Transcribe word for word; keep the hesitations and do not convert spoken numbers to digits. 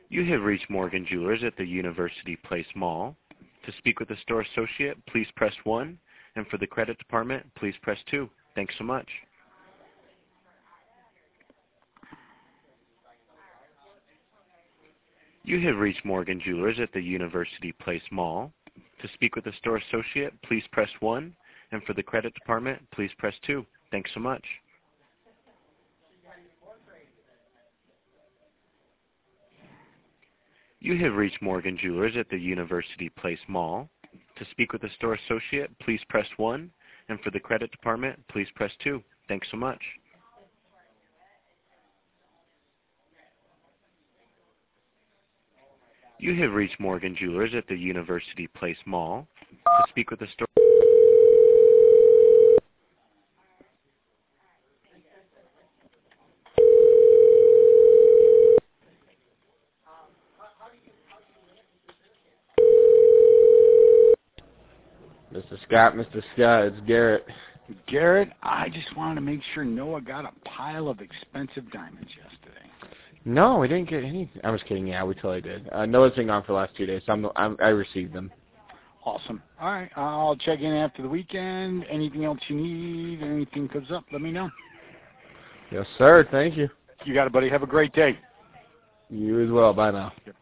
You have reached Morgan Jewelers at the University Place Mall. To speak with a store associate, please press one, and for the credit department, please press two. Thanks so much. You have reached Morgan Jewelers at the University Place Mall. To speak with a store associate, please press one, and for the credit department, please press two. Thanks so much. You have reached Morgan Jewelers at the University Place Mall. To speak with a store associate, please press one, and for the credit department, please press two. Thanks so much. You have reached Morgan Jewelers at the University Place Mall. To speak with a store... Mister Scott, Mister Scott, it's Garrett. Garrett, I just wanted to make sure Noah got a pile of expensive diamonds yesterday. No, we didn't get any. I was kidding. Yeah, we totally did. Uh, Noah's been gone for the last two days, so I'm, I'm, I received them. Awesome. All right, I'll check in after the weekend. Anything else you need, anything comes up, let me know. Yes, sir. Thank you. You got it, buddy. Have a great day. You as well. Bye now. Yep.